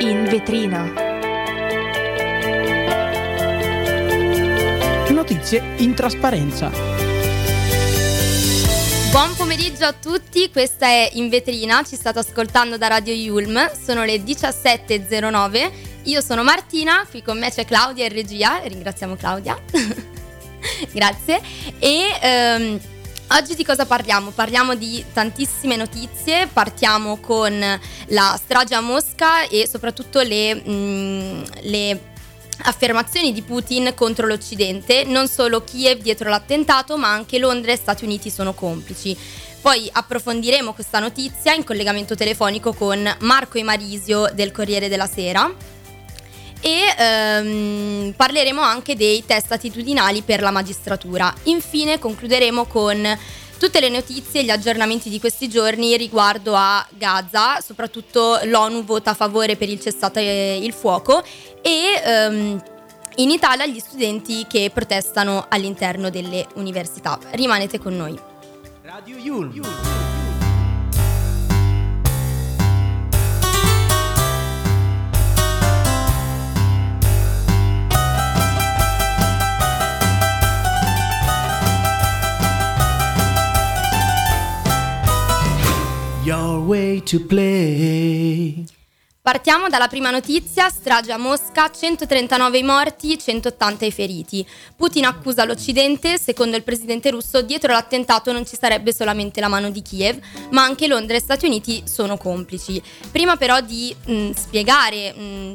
In vetrina. Notizie in trasparenza. Buon pomeriggio a tutti, questa è In Vetrina, ci state ascoltando da Radio Yulm, sono le 17.09, io sono Martina, qui con me c'è Claudia in regia, ringraziamo Claudia, grazie, e oggi di cosa parliamo? Parliamo di tantissime notizie, partiamo con la strage a Mosca e soprattutto le affermazioni di Putin contro l'Occidente, non solo Kiev dietro l'attentato, ma anche Londra e Stati Uniti sono complici. Poi approfondiremo questa notizia in collegamento telefonico con Marco Imarisio del Corriere della Sera e parleremo anche dei test attitudinali per la magistratura. Infine concluderemo con tutte le notizie e gli aggiornamenti di questi giorni riguardo a Gaza, soprattutto l'ONU vota a favore per il cessate il fuoco e in Italia gli studenti che protestano all'interno delle università. Rimanete con noi. Radio Yulm. Your way to play. Partiamo dalla prima notizia, strage a Mosca, 139 i morti, 180 i feriti. Putin accusa l'Occidente, secondo il presidente russo dietro l'attentato non ci sarebbe solamente la mano di Kiev, ma anche Londra e Stati Uniti sono complici. Prima però di spiegare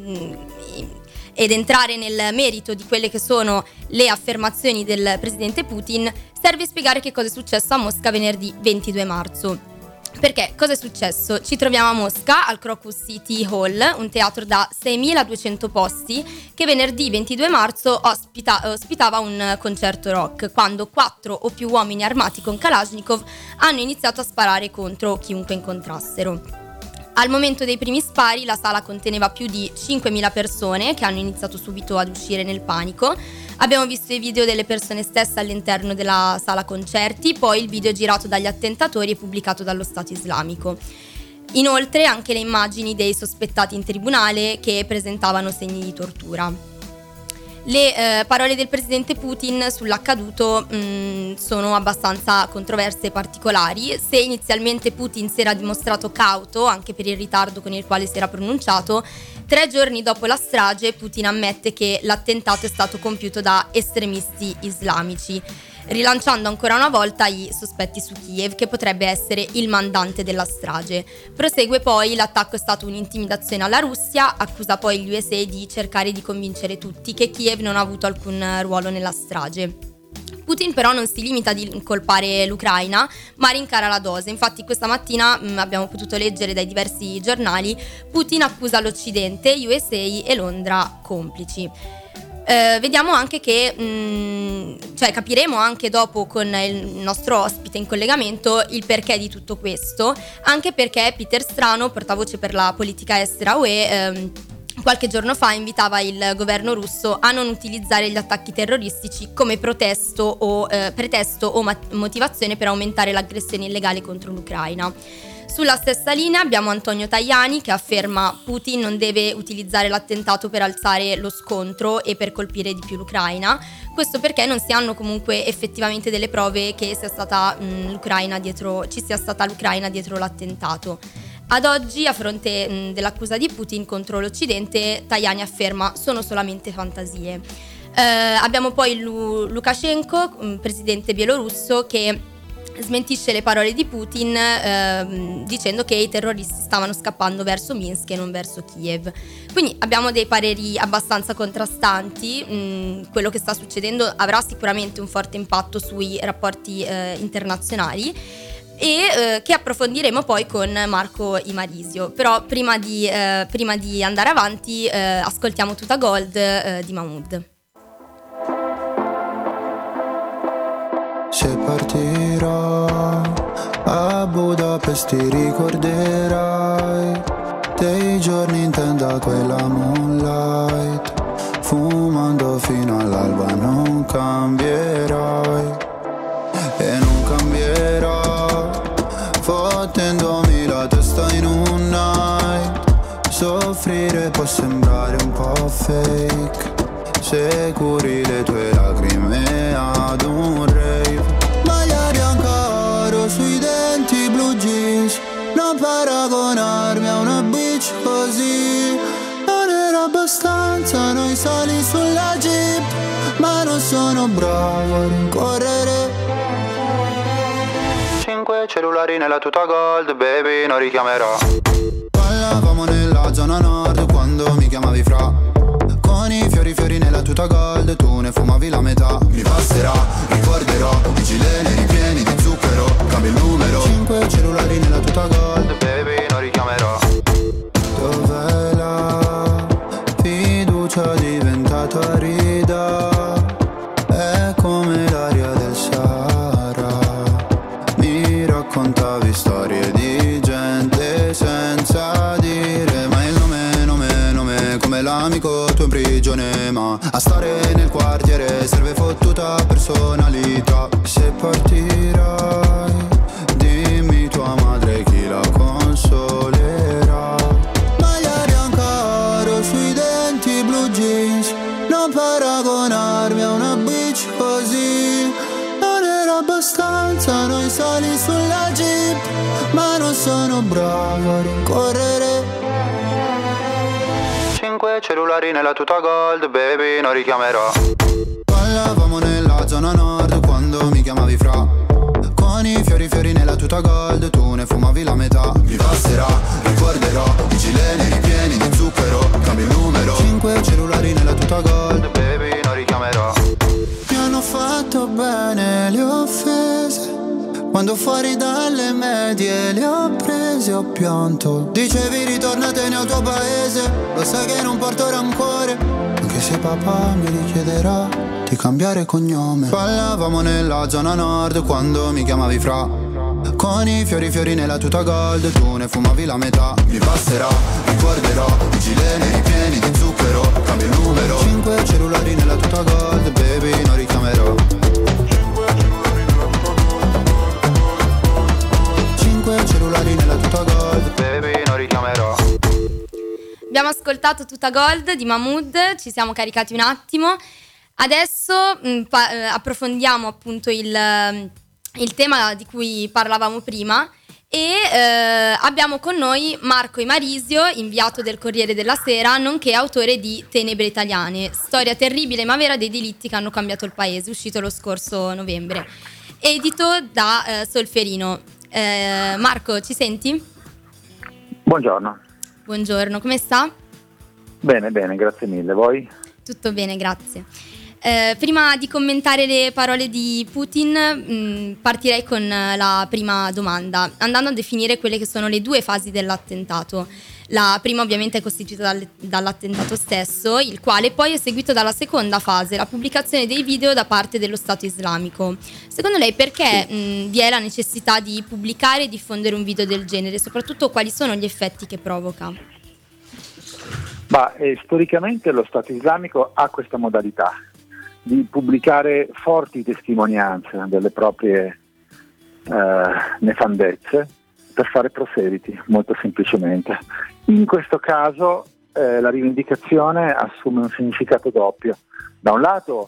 ed entrare nel merito di quelle che sono le affermazioni del presidente Putin, serve spiegare che cosa è successo a Mosca venerdì 22 marzo. Perché cosa è successo? Ci troviamo a Mosca al Crocus City Hall, un teatro da 6.200 posti che venerdì 22 marzo ospitava un concerto rock, quando 4 o più uomini armati con Kalashnikov hanno iniziato a sparare contro chiunque incontrassero. Al momento dei primi spari la sala conteneva più di 5.000 persone che hanno iniziato subito ad uscire nel panico. Abbiamo visto i video delle persone stesse all'interno della sala concerti, poi il video girato dagli attentatori e pubblicato dallo Stato Islamico. Inoltre anche le immagini dei sospettati in tribunale che presentavano segni di tortura. Le parole del presidente Putin sull'accaduto sono abbastanza controverse e particolari. Se inizialmente Putin si era dimostrato cauto, anche per il ritardo con il quale si era pronunciato, 3 giorni dopo la strage Putin ammette che l'attentato è stato compiuto da estremisti islamici, rilanciando ancora una volta i sospetti su Kiev, che potrebbe essere il mandante della strage. Prosegue poi: l'attacco è stato un'intimidazione alla Russia, accusa poi gli USA di cercare di convincere tutti che Kiev non ha avuto alcun ruolo nella strage. Putin però non si limita ad incolpare l'Ucraina, ma rincara la dose. Infatti questa mattina abbiamo potuto leggere dai diversi giornali: Putin accusa l'Occidente, USA e Londra complici. Vediamo anche che, capiremo anche dopo con il nostro ospite in collegamento il perché di tutto questo, anche perché Peter Strano, portavoce per la politica estera UE, qualche giorno fa invitava il governo russo a non utilizzare gli attacchi terroristici come pretesto o motivazione per aumentare l'aggressione illegale contro l'Ucraina. Sulla stessa linea abbiamo Antonio Tajani che afferma: Putin non deve utilizzare l'attentato per alzare lo scontro e per colpire di più l'Ucraina. Questo perché non si hanno comunque effettivamente delle prove che sia stata ci sia stata l'Ucraina dietro l'attentato. Ad oggi, a fronte dell'accusa di Putin contro l'Occidente, Tajani afferma: sono solamente fantasie. Abbiamo poi Lukashenko, presidente bielorusso, che smentisce le parole di Putin dicendo che i terroristi stavano scappando verso Minsk e non verso Kiev. Quindi abbiamo dei pareri abbastanza contrastanti. Quello che sta succedendo avrà sicuramente un forte impatto sui rapporti internazionali e che approfondiremo poi con Marco Imarisio. Però prima di andare avanti ascoltiamo Tuta Gold di Mahmood. Se partirò a Budapest ti ricorderai dei giorni in tenda quella moonlight, fumando fino all'alba non cambierai e non cambierò, fottendomi la testa in un night Soffrire può sembrare un po' fake se curi le tue lacrime ad un rave. Maglia bianca oro sui denti, blue jeans. Non paragonarmi a una bitch così. Non era abbastanza noi sali sulla jeep, ma non sono bravo a rincorrere. 5 cellulari nella tuta gold, baby, non richiamerò. Parlavamo nella zona nord quando mi chiamavi fra. Con i fiori nella tuta gold, tu ne fumavi la metà. Mi passerà, ricorderò, i gileni ripieni di zucchero. Cambio il numero. 5 cellulari nella tuta gold, baby, non richiamerò. Dov'è la fiducia diventata arida? È come l'aria del Sahara. Mi raccontavi storie di gente senza dire mai il nome, come l'amico tuo in prigione. Ma a stare nel quartiere serve fottuta personalità. Se partirai, dimmi tua madre chi la consolerà. Maglia bianca oro sui denti, blue jeans. Non paragonarmi a una bitch così. Non era abbastanza noi sali sulla jeep, ma non sono bravo a rincorrere. 5 cellulari nella tuta gold, baby, non richiamerò. Parlavamo nella zona nord quando mi chiamavi fra. Con i fiori nella tuta gold, tu ne fumavi la metà. Mi passerà, ricorderò, i gileni ripieni di zucchero. Cambio il numero. 5 cellulari nella tuta gold, baby, non richiamerò. Mi hanno fatto bene le offese, quando fuori dalle medie le ho prese, ho pianto. Dicevi ritornatene al tuo paese, lo sai che non porto rancore, anche se papà mi richiederà di cambiare cognome. Ballavamo nella zona nord quando mi chiamavi fra. Con i fiori nella tuta gold, tu ne fumavi la metà. Mi passerà, ricorderò, i gileni ripieni di zucchero. Cambio il numero. 5 cellulari nella tuta gold, baby, non richiamerò. 5 cellulari nella tuta gold, baby, non richiamerò. Abbiamo ascoltato Tuta Gold di Mahmood, ci siamo caricati un attimo. Adesso approfondiamo appunto il tema di cui parlavamo prima e abbiamo con noi Marco Imarisio, inviato del Corriere della Sera, nonché autore di Tenebre Italiane, storia terribile ma vera dei delitti che hanno cambiato il paese, uscito lo scorso novembre, edito da Solferino. Marco, ci senti? Buongiorno. Buongiorno, come sta? Bene, grazie mille. Voi? Tutto bene, grazie. Prima di commentare le parole di Putin, partirei con la prima domanda, andando a definire quelle che sono le due fasi dell'attentato. La prima ovviamente è costituita dall'attentato stesso, il quale poi è seguito dalla seconda fase, la pubblicazione dei video da parte dello Stato islamico. Secondo lei perché vi è la necessità di pubblicare e diffondere un video del genere? Soprattutto quali sono gli effetti che provoca? Storicamente lo Stato islamico ha questa modalità di pubblicare forti testimonianze delle proprie nefandezze per fare proseliti, molto semplicemente. In questo caso la rivendicazione assume un significato doppio. Da un lato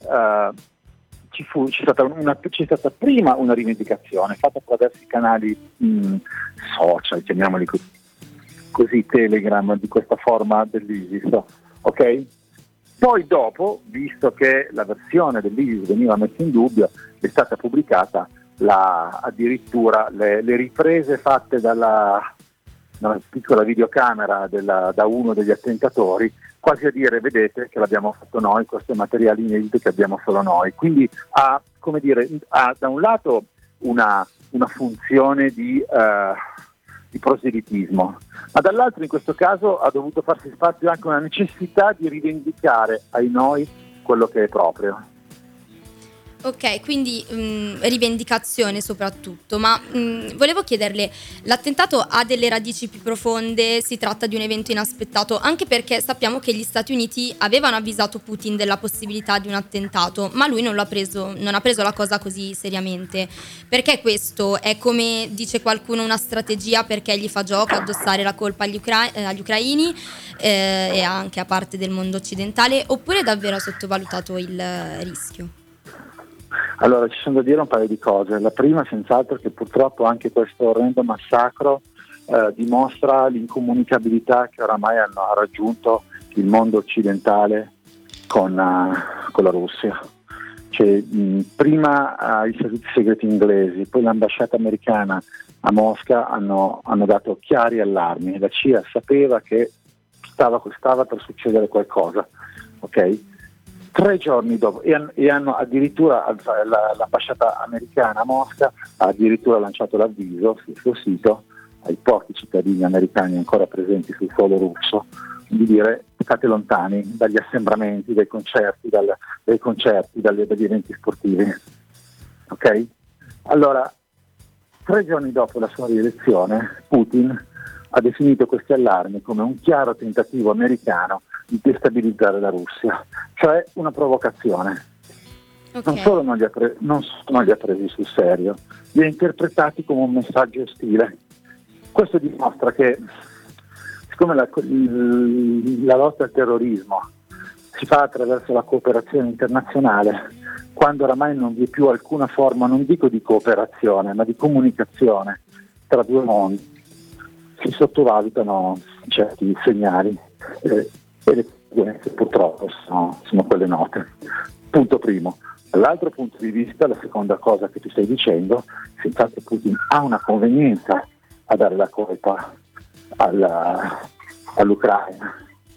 c'è stata prima una rivendicazione fatta attraverso i canali social, chiamiamoli così, Telegram, di questa forma dell'ISIS, ok? Poi dopo, visto che la versione dell'ISIS veniva messa in dubbio, è stata pubblicata addirittura le riprese fatte dalla piccola videocamera da uno degli attentatori, quasi a dire: vedete che l'abbiamo fatto noi, questo è materiale inedito che abbiamo solo noi. Quindi ha da un lato una funzione di proselitismo, ma dall'altro in questo caso ha dovuto farsi spazio anche una necessità di rivendicare ai noi quello che è proprio. Ok, quindi rivendicazione soprattutto, ma volevo chiederle, l'attentato ha delle radici più profonde, si tratta di un evento inaspettato, anche perché sappiamo che gli Stati Uniti avevano avvisato Putin della possibilità di un attentato, ma lui non ha preso la cosa così seriamente. Perché questo? È, come dice qualcuno, una strategia perché gli fa gioco addossare la colpa agli ucraini e anche a parte del mondo occidentale, oppure davvero ha sottovalutato il rischio? Allora, ci sono da dire un paio di cose. La prima, senz'altro, è che purtroppo anche questo orrendo massacro dimostra l'incomunicabilità che oramai ha raggiunto il mondo occidentale con la Russia. Cioè, prima i servizi segreti inglesi, poi l'ambasciata americana a Mosca hanno dato chiari allarmi. La CIA sapeva che stava per succedere qualcosa, ok? 3 giorni dopo, e hanno addirittura, l'ambasciata americana a Mosca ha addirittura lanciato l'avviso sul suo sito ai pochi cittadini americani ancora presenti sul suolo russo di dire: state lontani dagli assembramenti, dagli eventi sportivi. Ok? Allora, 3 giorni dopo la sua rielezione, Putin ha definito questi allarmi come un chiaro tentativo americano di destabilizzare la Russia, cioè una provocazione. Okay. Non solo non li ha presi sul serio, li ha interpretati come un messaggio ostile. Questo dimostra che, siccome la lotta al terrorismo si fa attraverso la cooperazione internazionale, quando oramai non vi è più alcuna forma, non dico di cooperazione, ma di comunicazione tra due mondi, si sottovalutano certi segnali e le conseguenze purtroppo sono quelle note. Punto primo. Dall'altro punto di vista, la seconda cosa che tu stai dicendo, senz'altro Putin ha una convenienza a dare la colpa all'Ucraina.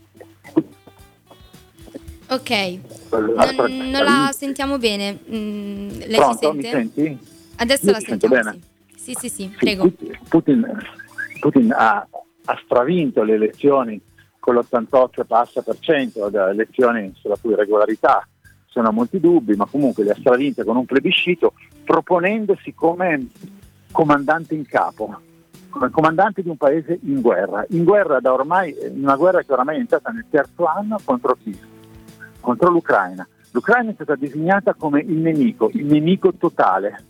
Ok, non la sentiamo bene. Lei Pronto? si sente? Mi senti? Adesso Io la ti sentiamo, sento bene. Sì, prego. Putin ha stravinto le elezioni con l'88% delle elezioni sulla cui regolarità sono molti dubbi, ma comunque le ha stravinte con un plebiscito, proponendosi come comandante in capo, come comandante di un paese in guerra da ormai, una guerra che oramai è entrata nel 3° anno contro chi? Contro l'Ucraina. L'Ucraina è stata designata come il nemico totale,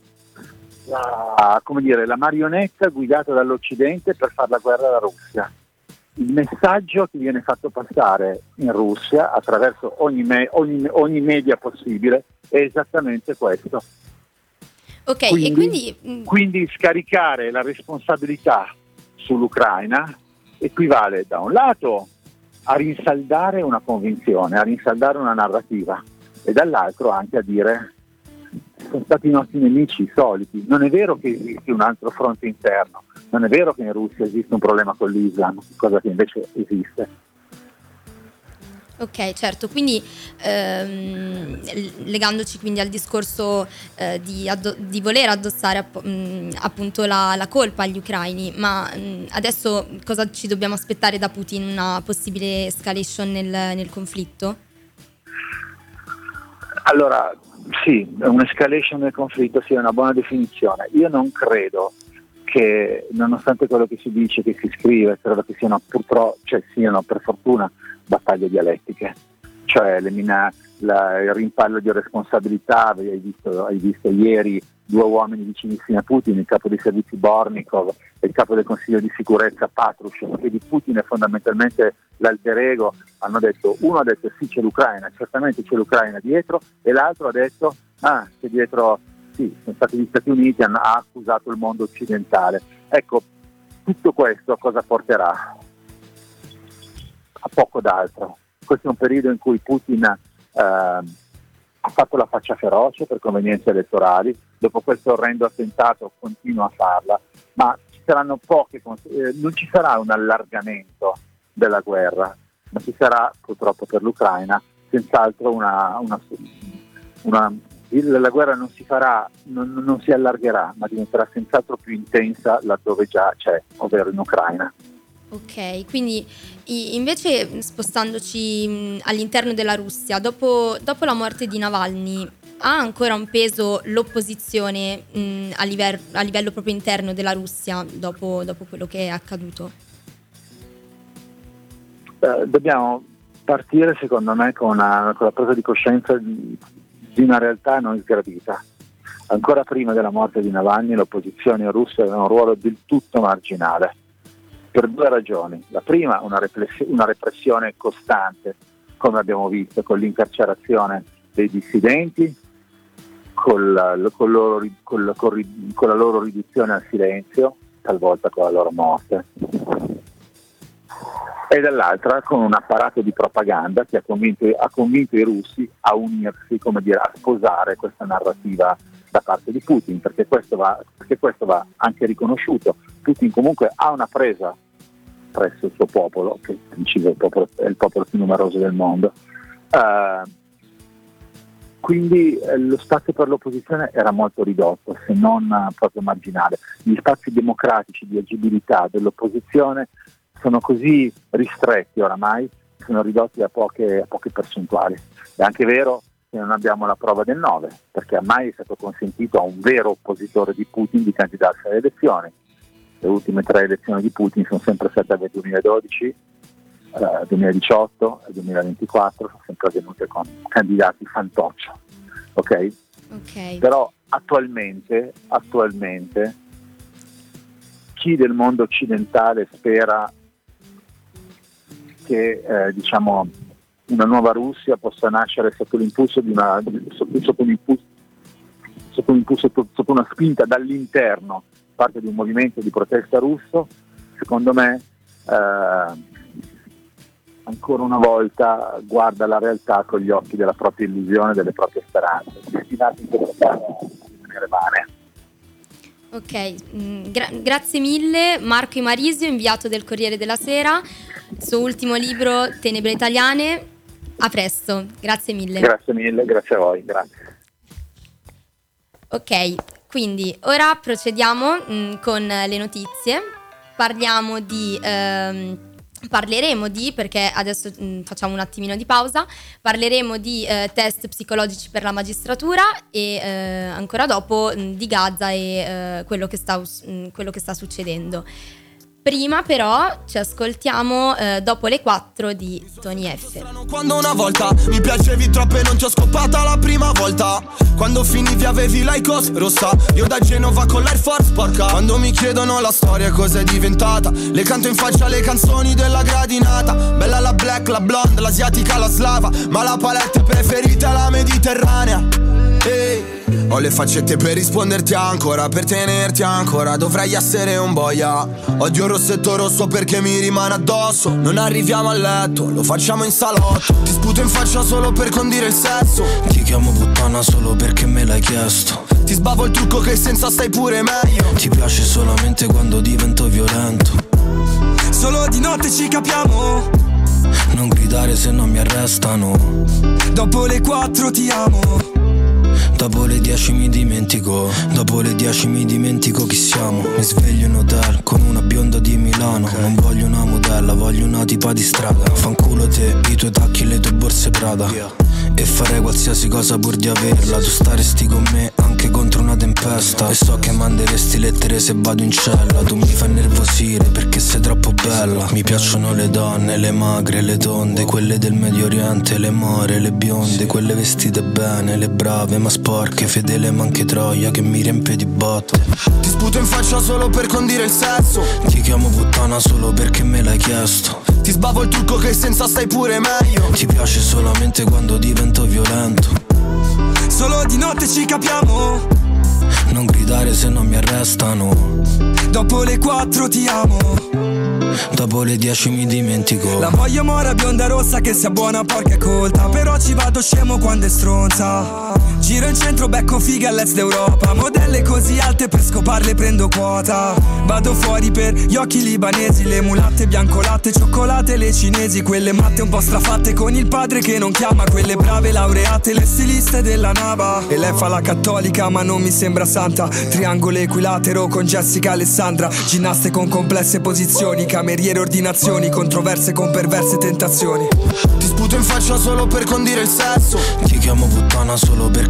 la marionetta guidata dall'Occidente per fare la guerra alla Russia. Il messaggio che viene fatto passare in Russia attraverso ogni media possibile è esattamente questo. Ok, quindi scaricare la responsabilità sull'Ucraina equivale da un lato a rinsaldare una convinzione, a rinsaldare una narrativa, e dall'altro anche a dire: sono stati i nostri nemici soliti. Non è vero che esiste un altro fronte interno, non è vero che in Russia esiste un problema con l'Islam, cosa che invece esiste. Ok, certo, quindi legandoci quindi al discorso di voler addossare appunto la colpa agli ucraini, ma adesso cosa ci dobbiamo aspettare da Putin? Una possibile escalation nel conflitto? Allora, sì, un'escalation del conflitto sia una buona definizione. Io non credo che, nonostante quello che si dice, che si scrive, credo che siano per fortuna battaglie dialettiche, cioè il rimpallo di responsabilità. Hai visto ieri 2 uomini vicinissimi a Putin, il capo dei servizi Bornikov e il capo del Consiglio di sicurezza Patrushev, che di Putin è fondamentalmente l'alter ego. Uno ha detto sì, c'è l'Ucraina, certamente c'è l'Ucraina dietro, e l'altro ha detto che dietro sì, sono stati gli Stati Uniti, ha accusato il mondo occidentale. Ecco, tutto questo a cosa porterà? A poco d'altro. Questo è un periodo in cui Putin ha fatto la faccia feroce per convenienze elettorali. Dopo questo orrendo attentato continua a farla, ma ci saranno non ci sarà un allargamento della guerra, ma ci sarà, purtroppo per l'Ucraina, senz'altro la guerra non si allargherà, ma diventerà senz'altro più intensa laddove già c'è, ovvero in Ucraina. Ok, quindi invece spostandoci all'interno della Russia, dopo la morte di Navalny, ha ancora un peso l'opposizione a livello proprio interno della Russia dopo quello che è accaduto? Dobbiamo partire, secondo me, con la presa di coscienza di una realtà non sgradita. Ancora prima della morte di Navalny l'opposizione russa aveva un ruolo del tutto marginale, per due ragioni. La prima, una repressione costante, come abbiamo visto, con l'incarcerazione dei dissidenti, con la loro riduzione al silenzio, talvolta con la loro morte, e dall'altra con un apparato di propaganda che ha convinto i russi a unirsi, come dire, a sposare questa narrativa da parte di Putin, perché questo va anche riconosciuto. Putin comunque ha una presa presso il suo popolo, che è il popolo più numeroso del mondo. Quindi lo spazio per l'opposizione era molto ridotto, se non proprio marginale. Gli spazi democratici di agibilità dell'opposizione sono così ristretti oramai, sono ridotti a poche percentuali. È anche vero che non abbiamo la prova del 9, perché mai è stato consentito a un vero oppositore di Putin di candidarsi alle elezioni. Le ultime 3 elezioni di Putin sono sempre state nel 2012, 2018 e 2024, sono sempre avvenute con candidati fantoccio, ok? Però attualmente chi del mondo occidentale spera che una nuova Russia possa nascere sotto l'impulso sotto una spinta dall'interno, parte di un movimento di protesta russo, secondo me ancora una volta guarda la realtà con gli occhi della propria illusione, delle proprie speranze, destinati in questo caso a rimanere vane. Ok, grazie mille Marco Imarisio, inviato del Corriere della Sera, suo ultimo libro Tenebre Italiane. A presto, grazie mille. Grazie mille, grazie a voi, grazie. Ok, quindi ora procediamo con le notizie. Parleremo di, perché adesso facciamo un attimino di pausa, parleremo di test psicologici per la magistratura e ancora dopo di Gaza e quello che sta succedendo. Prima però ci ascoltiamo dopo le 4 di Tony F. Quando una volta mi piacevi troppo e non ti ho scoppata la prima volta. Quando finivi avevi l'Aicos rossa, io da Genova con l'Air Force porca. Quando mi chiedono la storia cosa è diventata, le canto in faccia le canzoni della gradinata. Bella la black, la blonde, l'asiatica, la slava, ma la palette preferita è la mediterranea. Ho le faccette per risponderti ancora, per tenerti ancora, dovrei essere un boia. Odio rossetto rosso perché mi rimane addosso. Non arriviamo a letto, lo facciamo in salotto. Ti sputo in faccia solo per condire il sesso. Ti chiamo puttana solo perché me l'hai chiesto. Ti sbavo il trucco che senza stai pure meglio. Ti piace solamente quando divento violento. Solo di notte ci capiamo. Non gridare se non mi arrestano. Dopo le 4 ti amo. Dopo le 10 mi dimentico. Dopo le 10 mi dimentico chi siamo. Mi sveglio in hotel con una bionda di Milano. Non voglio una modella, voglio una tipa di strada. Fanculo te, i tuoi tacchi, le tue borse Prada. E farei qualsiasi cosa pur di averla. Tu staresti con me anche contro una tempesta. E so che manderesti lettere se vado in cella. Tu mi fai nervosire perché sei troppo bella. Mi piacciono le donne, le magre, le tonde, quelle del Medio Oriente, le more, le bionde, quelle vestite bene, le brave ma sporche, fedele ma anche troia che mi riempie di botte. Ti sputo in faccia solo per condire il sesso. Ti chiamo puttana solo perché me l'hai chiesto. Ti sbavo il trucco che senza stai pure meglio. Ti piace solamente quando divento violento. Solo di notte ci capiamo. Non gridare se non mi arrestano. Dopo le 4 ti amo. Dopo le 10 mi dimentico. La voglio mora bionda rossa che sia buona porca e colta. Però ci vado scemo quando è stronza. Giro in centro becco fighe all'est d'Europa. Modelle così alte per scoparle prendo quota. Vado fuori per gli occhi libanesi. Le mulatte bianco latte, cioccolate le cinesi. Quelle matte un po' strafatte con il padre che non chiama. Quelle brave laureate, le stiliste della Nava. E lei fa la cattolica ma non mi sembra santa. Triangolo equilatero con Jessica Alessandra. Ginnaste con complesse posizioni. Cameriere ordinazioni, controverse con perverse tentazioni. Ti sputo in faccia solo per condire il sesso. Ti chiamo puttana solo perché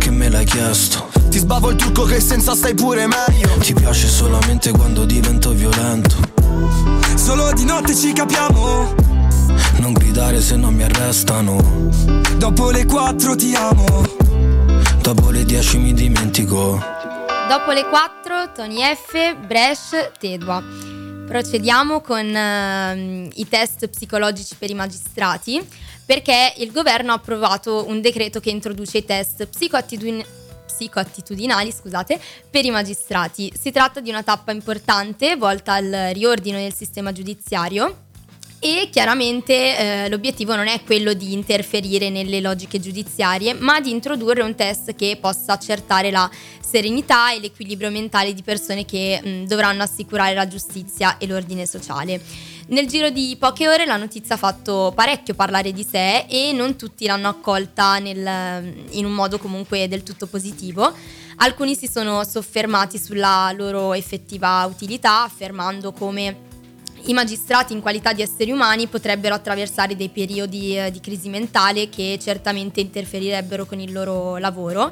perché me l'hai chiesto. Ti sbavo il trucco che senza stai pure meglio. Ti piace solamente quando divento violento. Solo di notte ci capiamo. Non gridare se non mi arrestano. Dopo le 4 ti amo. Dopo le 10 mi dimentico. Dopo le 4 Tony F, Bresh, Tedua. Procediamo con i test psicologici per i magistrati, perché il governo ha approvato un decreto che introduce i test psicoattitudinali, per i magistrati. Si tratta di una tappa importante volta al riordino del sistema giudiziario e chiaramente l'obiettivo non è quello di interferire nelle logiche giudiziarie, ma di introdurre un test che possa accertare la serenità e l'equilibrio mentale di persone che dovranno assicurare la giustizia e l'ordine sociale. Nel giro di poche ore la notizia ha fatto parecchio parlare di sé e non tutti l'hanno accolta in un modo comunque del tutto positivo. Alcuni si sono soffermati sulla loro effettiva utilità, affermando come i magistrati in qualità di esseri umani potrebbero attraversare dei periodi di crisi mentale che certamente interferirebbero con il loro lavoro.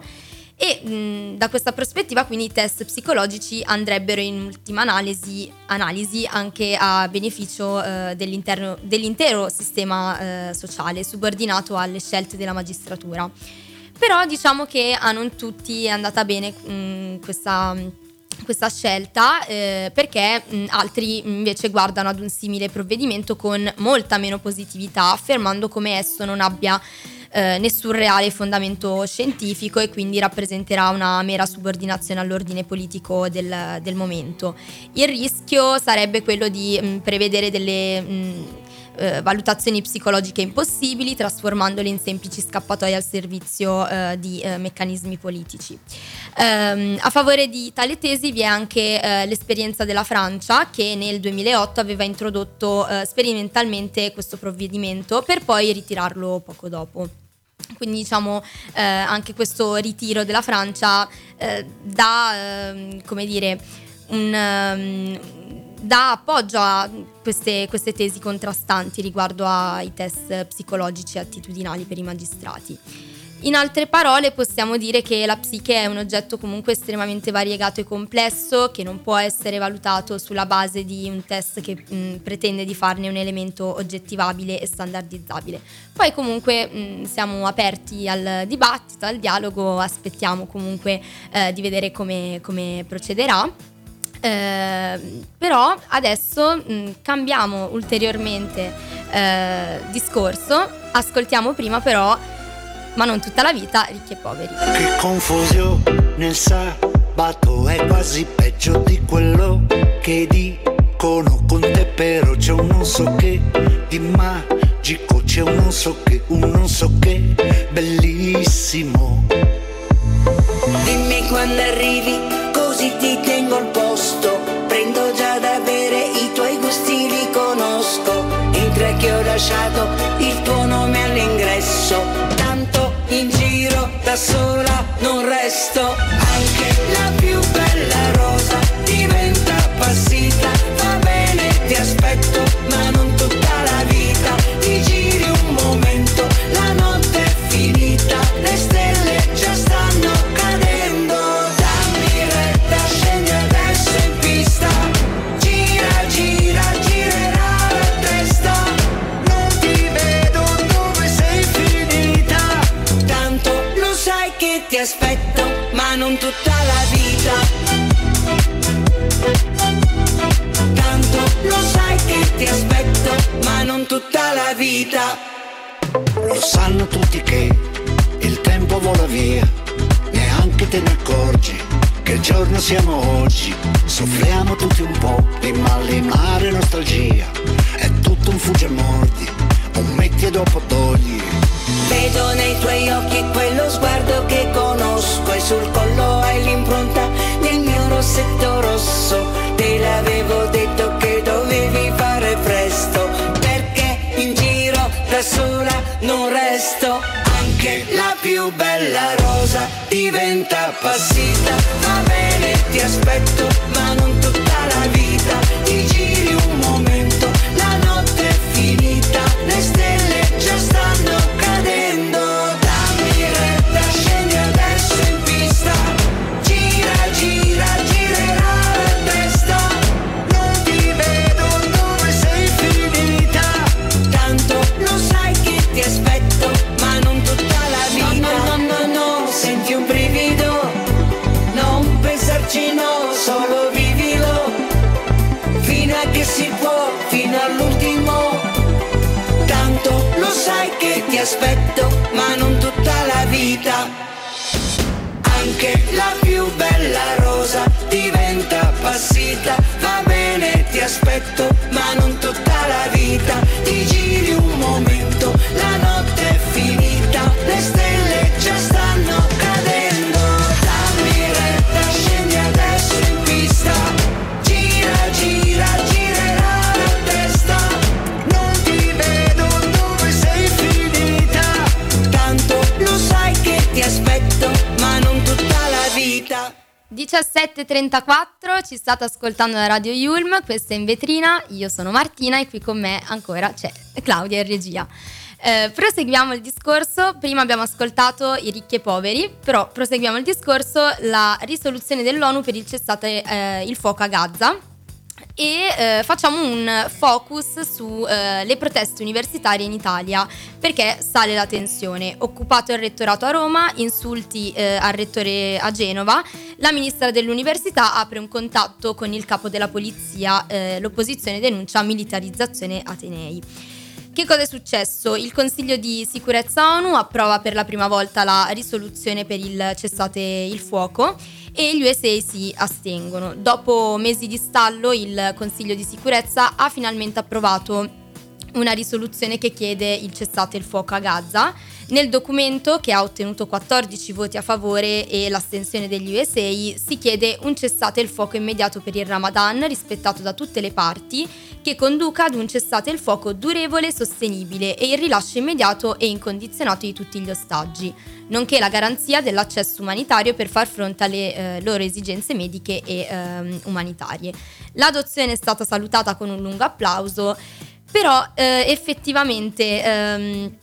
E da questa prospettiva quindi i test psicologici andrebbero in ultima analisi anche a beneficio dell'intero sistema sociale subordinato alle scelte della magistratura. Però diciamo che a non tutti è andata bene questa scelta perché altri invece guardano ad un simile provvedimento con molta meno positività, affermando come esso non abbia nessun reale fondamento scientifico e quindi rappresenterà una mera subordinazione all'ordine politico del momento. Il rischio sarebbe quello di prevedere delle valutazioni psicologiche impossibili, trasformandole in semplici scappatoie al servizio di meccanismi politici. A favore di tale tesi vi è anche l'esperienza della Francia, che nel 2008 aveva introdotto sperimentalmente questo provvedimento per poi ritirarlo poco dopo. Quindi diciamo anche questo ritiro della Francia dà appoggio a queste tesi contrastanti riguardo ai test psicologici attitudinali per i magistrati. In altre parole possiamo dire che la psiche è un oggetto comunque estremamente variegato e complesso, che non può essere valutato sulla base di un test che pretende di farne un elemento oggettivabile e standardizzabile. Poi comunque siamo aperti al dibattito, al dialogo, aspettiamo comunque di vedere come procederà. Però adesso cambiamo ulteriormente discorso, ascoltiamo prima però Ma non tutta la vita, Ricchi e Poveri. Che confusione nel sabato, è quasi peggio di quello che dicono con te, però c'è un non so che di magico, c'è un non so che bellissimo. Dimmi quando arrivi, così ti tengo al posto. Prendo già da bere, i tuoi gusti li conosco. Entra che ho lasciato il tuo nome all'ingresso. Tanto in giro da sola non resto. Anche la più bella rosa diventa appassita. Va bene, ti aspetto, ma non tutta la vita. Ti giri un momento, la notte è finita. Le stelle già stanno cadendo. Dammi retta, scendi adesso in pista. Gira, gira, girerà la testa. Non ti vedo dove sei finita. Tanto lo sai che ti aspetto, ma non tutta la vita. Tanto lo sai che ti aspetto, ma non tutta la vita. Lo sanno tutti che il tempo vola via, neanche te ne accorgi che il giorno siamo oggi. Soffriamo tutti un po' di malinare nostalgia, è tutto un fugge e mordi, un metti e dopo togli. Vedo nei tuoi occhi quello sguardo che conosco, e sul collo hai l'impronta del mio rossetto rosso. Te l'avevo detto che dovevi fare presto, perché in giro da sola non resto. Anche la più bella rosa diventa appassita. Va bene, ti aspetto, ma non tutta la vita. Ti giri un momento, la notte è finita. Le stelle già stanno cadendo. Dammi retta, scendi adesso aspetto, ma non tutta la vita. Anche la più bella rosa diventa appassita. Va bene, ti aspetto, ma non tutta la vita. Ti giri un momento, la notte è finita, le stelle già stanno cadendo. Dammi retta, scendi adesso in pista. Gira, gira, girerà la testa. Non ti vedo dove sei finita. Tanto lo sai che ti aspetto, ma non tutta la vita. 17:34, ci state ascoltando la Radio Yulm, questa è In Vetrina, io sono Martina e qui con me ancora c'è Claudia in regia. Proseguiamo il discorso. Prima abbiamo ascoltato i ricchi e poveri, però proseguiamo il discorso. La risoluzione dell'ONU per il cessate il fuoco a Gaza e facciamo un focus su le proteste universitarie in Italia, perché sale la tensione. Occupato il rettorato a Roma, insulti al rettore a Genova, la ministra dell'università apre un contatto con il capo della polizia, l'opposizione denuncia militarizzazione atenei. Che cosa è successo? Il Consiglio di Sicurezza ONU approva per la prima volta la risoluzione per il cessate il fuoco e gli USA si astengono. Dopo mesi di stallo, il Consiglio di Sicurezza ha finalmente approvato una risoluzione che chiede il cessate il fuoco a Gaza. Nel documento, che ha ottenuto 14 voti a favore e l'astensione degli USA, si chiede un cessate il fuoco immediato per il Ramadan, rispettato da tutte le parti, che conduca ad un cessate il fuoco durevole e sostenibile e il rilascio immediato e incondizionato di tutti gli ostaggi, nonché la garanzia dell'accesso umanitario per far fronte alle loro esigenze mediche e umanitarie. L'adozione è stata salutata con un lungo applauso, però effettivamente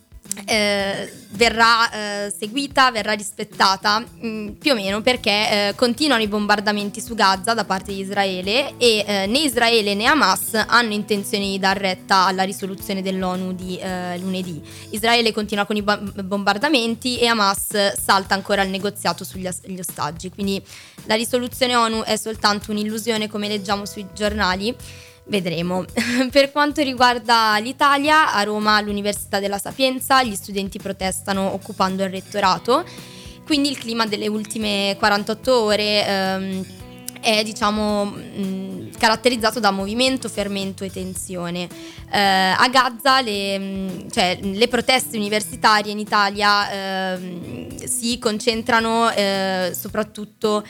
verrà seguita, verrà rispettata più o meno, perché continuano i bombardamenti su Gaza da parte di Israele e né Israele né Hamas hanno intenzione di dar retta alla risoluzione dell'ONU di lunedì. Israele continua con i bombardamenti e Hamas salta ancora il negoziato sugli ostaggi, quindi la risoluzione ONU è soltanto un'illusione, come leggiamo sui giornali. Vedremo. Per quanto riguarda l'Italia, a Roma all'Università della Sapienza gli studenti protestano occupando il rettorato, quindi il clima delle ultime 48 ore è caratterizzato da movimento, fermento e tensione. A Gaza le proteste universitarie in Italia si concentrano soprattutto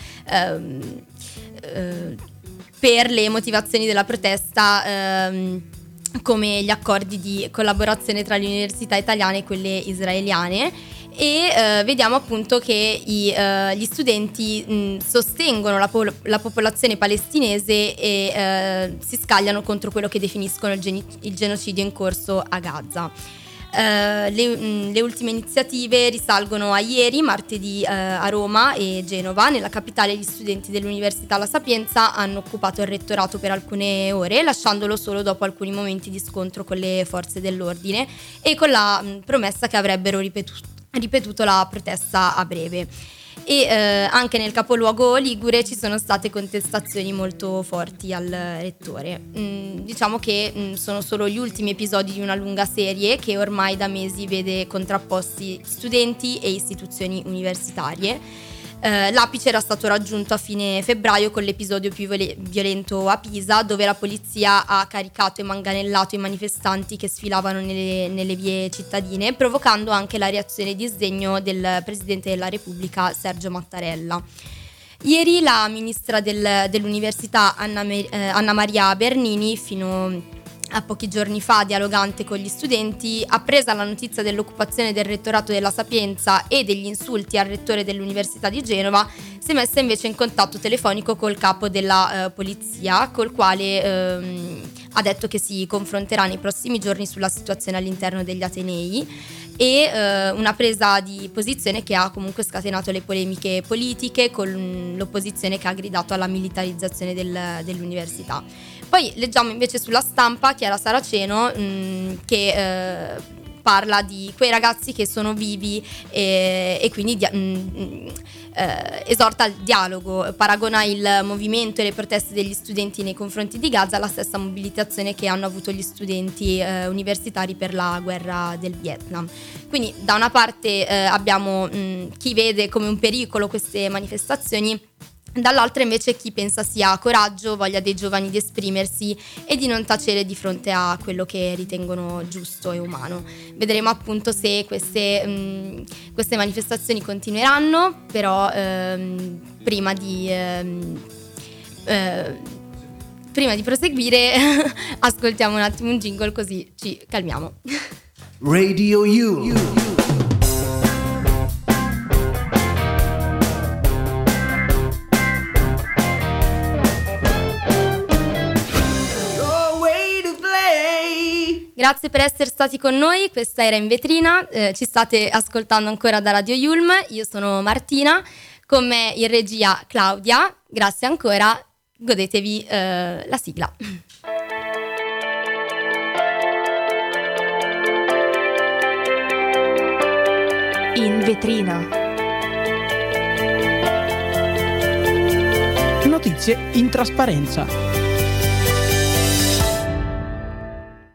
per le motivazioni della protesta, come gli accordi di collaborazione tra le università italiane e quelle israeliane, e vediamo appunto che gli studenti sostengono la popolazione palestinese e si scagliano contro quello che definiscono il genocidio in corso a Gaza. Le ultime iniziative risalgono a ieri, martedì, a Roma e Genova. Nella capitale gli studenti dell'Università La Sapienza hanno occupato il rettorato per alcune ore, lasciandolo solo dopo alcuni momenti di scontro con le forze dell'ordine e con la promessa che avrebbero ripetuto la protesta a breve. E anche nel capoluogo ligure ci sono state contestazioni molto forti al rettore. Diciamo che sono solo gli ultimi episodi di una lunga serie che ormai da mesi vede contrapposti studenti e istituzioni universitarie. L'apice era stato raggiunto a fine febbraio con l'episodio più violento a Pisa, dove la polizia ha caricato e manganellato i manifestanti che sfilavano nelle vie cittadine, provocando anche la reazione di sdegno del Presidente della Repubblica Sergio Mattarella. Ieri la ministra dell'Università Anna Maria Bernini, fino a pochi giorni fa dialogante con gli studenti, appresa la notizia dell'occupazione del rettorato della Sapienza e degli insulti al rettore dell'Università di Genova, si è messa invece in contatto telefonico col capo della polizia, col quale ha detto che si confronterà nei prossimi giorni sulla situazione all'interno degli atenei, e una presa di posizione che ha comunque scatenato le polemiche politiche, con l'opposizione che ha gridato alla militarizzazione dell'università. Poi leggiamo invece sulla Stampa Chiara Saraceno che parla di quei ragazzi che sono vivi e quindi esorta al dialogo, paragona il movimento e le proteste degli studenti nei confronti di Gaza alla stessa mobilitazione che hanno avuto gli studenti universitari per la guerra del Vietnam. Quindi da una parte abbiamo chi vede come un pericolo queste manifestazioni, dall'altra invece chi pensa sia coraggio, voglia dei giovani di esprimersi e di non tacere di fronte a quello che ritengono giusto e umano. Vedremo appunto se queste manifestazioni continueranno, però prima di proseguire ascoltiamo un attimo un jingle così ci calmiamo. Radio You. Grazie per essere stati con noi, questa era In Vetrina, ci state ascoltando ancora da Radio Yulm, io sono Martina, con me in regia Claudia, grazie ancora, godetevi la sigla. In Vetrina. Notizie in trasparenza.